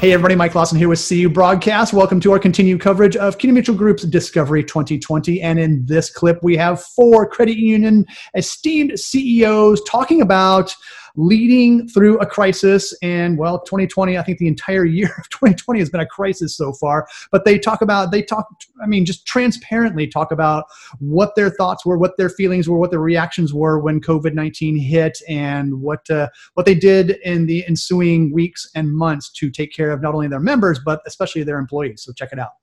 Hey everybody, Mike Lawson here with CU Broadcast. Welcome to our continued coverage of CUNY Mutual Group's Discovery 2020. And in this clip, we have 4 credit union esteemed CEOs talking about leading through a crisis. And well, 2020, I think the entire year of 2020 has been a crisis so far. But just transparently talk about what their thoughts were, what their feelings were, what their reactions were when COVID-19 hit, and what they did in the ensuing weeks and months to take care of not only their members, but especially their employees. So check it out.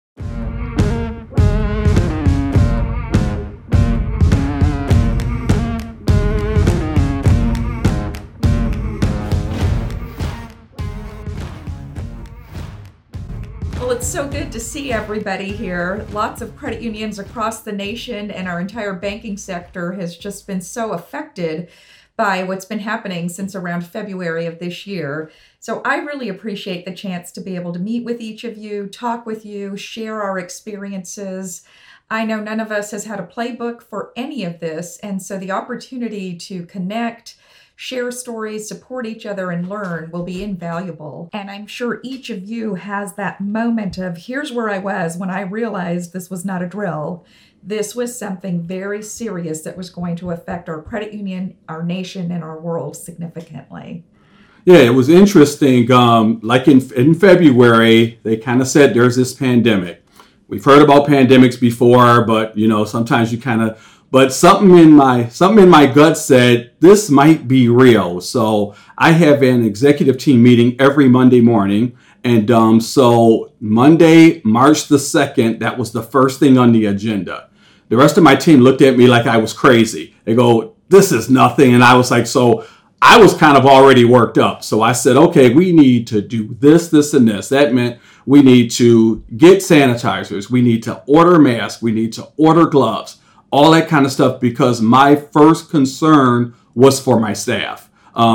Well, it's so good to see everybody here. Lots of credit unions across the nation and our entire banking sector has just been so affected by what's been happening since around February of this year. So I really appreciate the chance to be able to meet with each of you, talk with you, share our experiences. I know none of us has had a playbook for any of this, and so the opportunity to connect, share stories, support each other, and learn will be invaluable. And I'm sure each of you has that moment of, here's where I was when I realized this was not a drill. This was something very serious that was going to affect our credit union, our nation, and our world significantly. Yeah, it was interesting. Like in February, they kind of said there's this pandemic. We've heard about pandemics before, but sometimes but something in my gut said this might be real. So I have an executive team meeting every Monday morning. And so Monday, March the 2nd, that was the first thing on the agenda. The rest of my team looked at me like I was crazy. They go, this is nothing. And I was like, so I was kind of already worked up. So I said, okay, we need to do this, this, and this. That meant we need to get sanitizers. We need to order masks. We need to order gloves, all that kind of stuff, because my first concern was for my staff.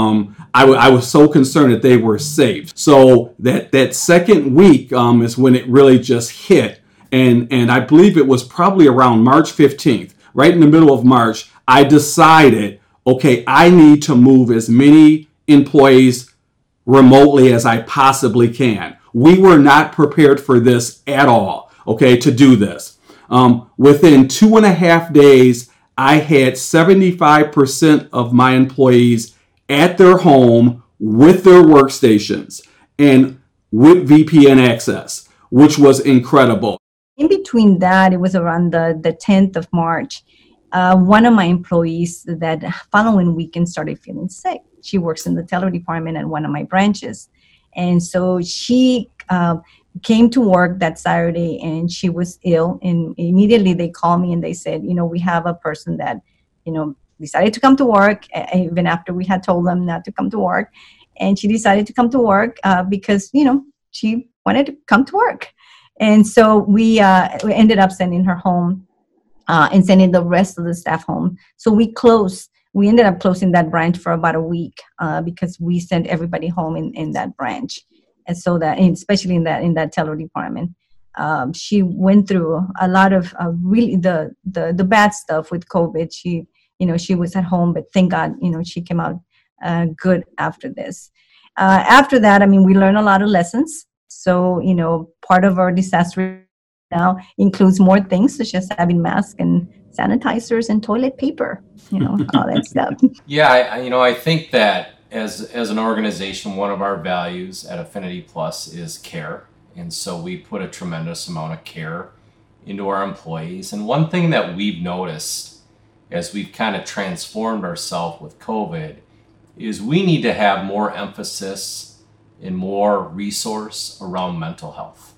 I was so concerned that they were safe. So that second week is when it really just hit. And I believe it was probably around March 15th, right in the middle of March, I decided, okay, I need to move as many employees remotely as I possibly can. We were not prepared for this at all, okay, to do this. Within 2.5 days, I had 75% of my employees at their home with their workstations and with VPN access, which was incredible. In between that, it was around the 10th of March. One of my employees that following weekend started feeling sick. She works in the teller department at one of my branches. And so she came to work that Saturday and she was ill. And immediately they called me and they said, we have a person that, decided to come to work even after we had told them not to come to work. And she decided to come to work because, she wanted to come to work. And so we ended up sending her home and sending the rest of the staff home. So we ended up closing that branch for about a week because we sent everybody home in that branch. And so especially in that teller department, she went through a lot of really the bad stuff with COVID. She was at home, but thank God, she came out good after this. After that, we learned a lot of lessons. So, part of our disaster now includes more things such as having masks and sanitizers and toilet paper, all that stuff. Yeah, I think that as an organization, one of our values at Affinity Plus is care. And so we put a tremendous amount of care into our employees. And one thing that we've noticed as we've kind of transformed ourselves with COVID is we need to have more emphasis and more resource around mental health.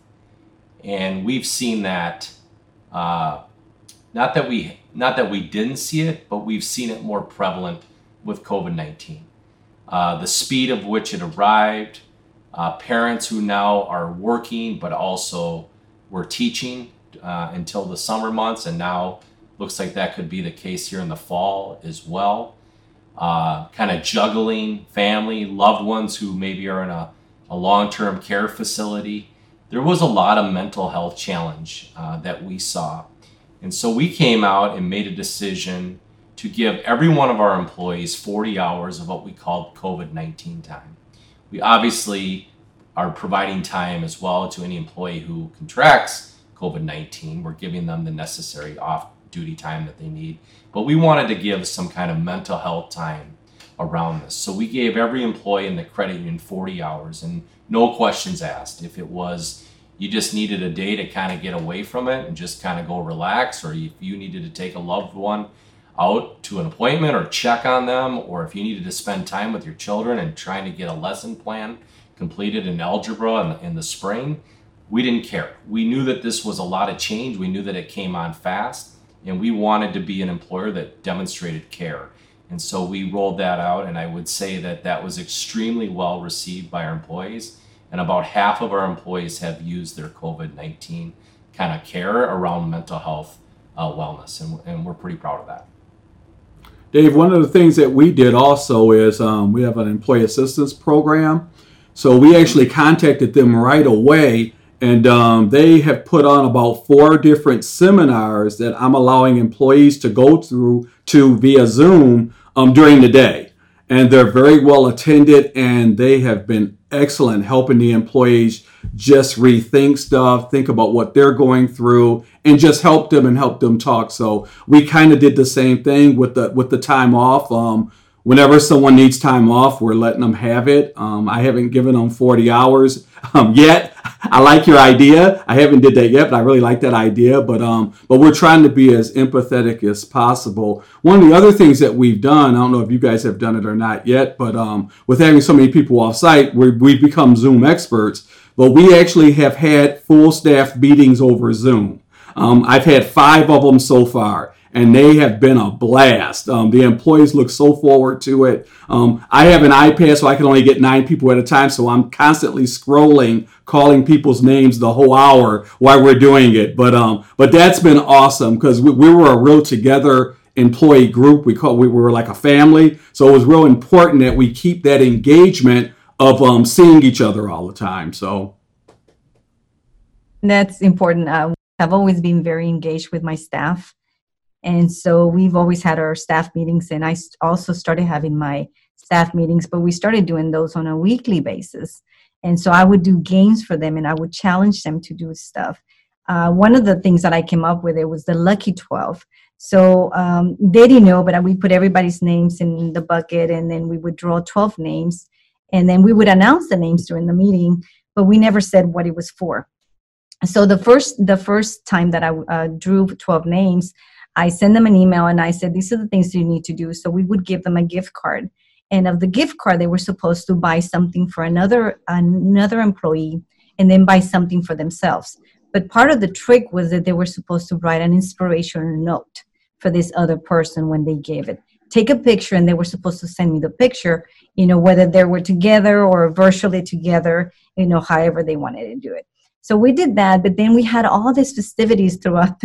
And we've seen that, not that we didn't see it, but we've seen it more prevalent with COVID-19. The speed of which it arrived, parents who now are working, but also were teaching until the summer months, and now looks like that could be the case here in the fall as well. Kind of juggling family, loved ones who maybe are in a long-term care facility. There was a lot of mental health challenge that we saw. And so we came out and made a decision to give every one of our employees 40 hours of what we called COVID-19 time. We obviously are providing time as well to any employee who contracts COVID-19. We're giving them the necessary off-duty time that they need. But we wanted to give some kind of mental health time around this. So we gave every employee in the credit union 40 hours and no questions asked. If it was you just needed a day to kind of get away from it and just kind of go relax, or if you needed to take a loved one out to an appointment or check on them, or if you needed to spend time with your children and trying to get a lesson plan completed in algebra in the spring, we didn't care. We knew that this was a lot of change. We knew that it came on fast, and we wanted to be an employer that demonstrated care. And so we rolled that out, and I would say that that was extremely well received by our employees. And about half of our employees have used their COVID-19 kind of care around mental health wellness, and we're pretty proud of that. Dave, one of the things that we did also is we have an employee assistance program. So we actually contacted them right away, and they have put on about 4 different seminars that I'm allowing employees to go through via Zoom during the day. And they're very well attended, and they have been excellent helping the employees just rethink stuff, think about what they're going through, and just help them talk. So we kind of did the same thing with the time off. Whenever someone needs time off, we're letting them have it. I haven't given them 40 hours yet. I like your idea. I haven't did that yet, but I really like that idea. But we're trying to be as empathetic as possible. One of the other things that we've done, I don't know if you guys have done it or not yet, but with having so many people off site, we've become Zoom experts. But we actually have had full staff meetings over Zoom. I've had 5 of them so far, and they have been a blast. The employees look so forward to it. I have an iPad, so I can only get 9 people at a time, so I'm constantly scrolling, calling people's names the whole hour while we're doing it. But that's been awesome, because we were a real together employee group. We were like a family, so it was real important that we keep that engagement of seeing each other all the time. So that's important. I've always been very engaged with my staff. And so we've always had our staff meetings, and I also started having my staff meetings, but we started doing those on a weekly basis. And so I would do games for them, and I would challenge them to do stuff. One of the things that I came up with, it was the Lucky 12. So they didn't know, but we put everybody's names in the bucket, and then we would draw 12 names, and then we would announce the names during the meeting, but we never said what it was for. So the first time that I drew 12 names, I sent them an email and I said, these are the things you need to do. So we would give them a gift card. And of the gift card, they were supposed to buy something for another employee and then buy something for themselves. But part of the trick was that they were supposed to write an inspirational note for this other person when they gave it. Take a picture, and they were supposed to send me the picture, whether they were together or virtually together, however they wanted to do it. So we did that, but then we had all these festivities throughout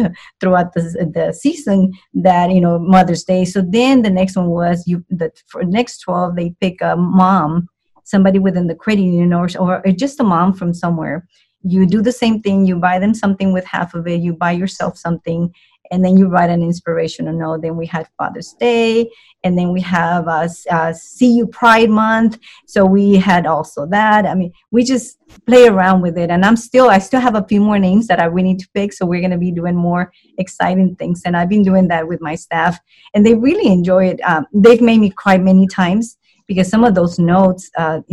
the season that, Mother's Day. So then the next one was for next 12, they pick a mom, somebody within the credit union or just a mom from somewhere. You do the same thing. You buy them something with half of it. You buy yourself something, and then you write an inspirational note. Then we had Father's Day, and then we have See You Pride Month. So we had also that. I mean, we just play around with it. And I still have a few more names that we need to pick. So we're going to be doing more exciting things. And I've been doing that with my staff, and they really enjoy it. They've made me cry many times because some of those notes,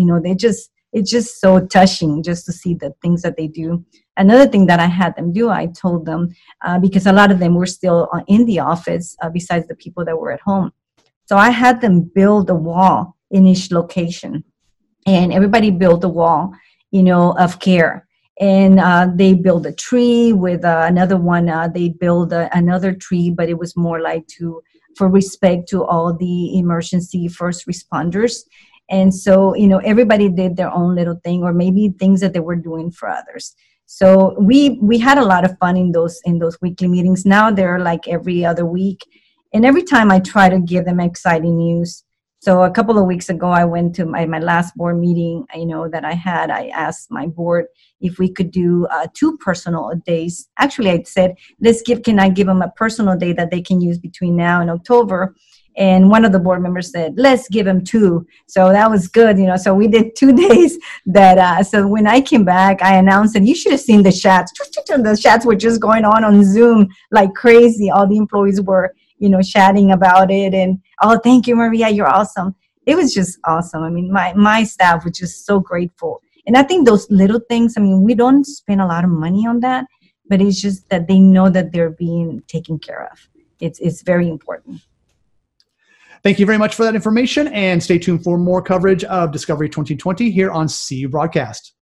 it's just so touching just to see the things that they do. Another thing that I had them do, I told them, because a lot of them were still in the office besides the people that were at home. So I had them build a wall in each location. And everybody built a wall, of care. And they built a tree with another one. They built another tree, but it was more like for respect to all the emergency first responders. And so, everybody did their own little thing, or maybe things that they were doing for others. So we had a lot of fun in those weekly meetings. Now they're like every other week. And every time I try to give them exciting news. So a couple of weeks ago, I went to my last board meeting, that I had. I asked my board if we could do 2 personal days. Actually, I said, can I give them a personal day that they can use between now and October? And one of the board members said, let's give him 2. So that was good, So we did 2 days that, so when I came back, I announced, and you should have seen the chats. The chats were just going on Zoom like crazy. All the employees were, chatting about it. And, oh, thank you, Maria. You're awesome. It was just awesome. I mean, my staff was just so grateful. And I think those little things, we don't spend a lot of money on that, but it's just that they know that they're being taken care of. It's very important. Thank you very much for that information, and stay tuned for more coverage of Discovery 2020 here on CU Broadcast.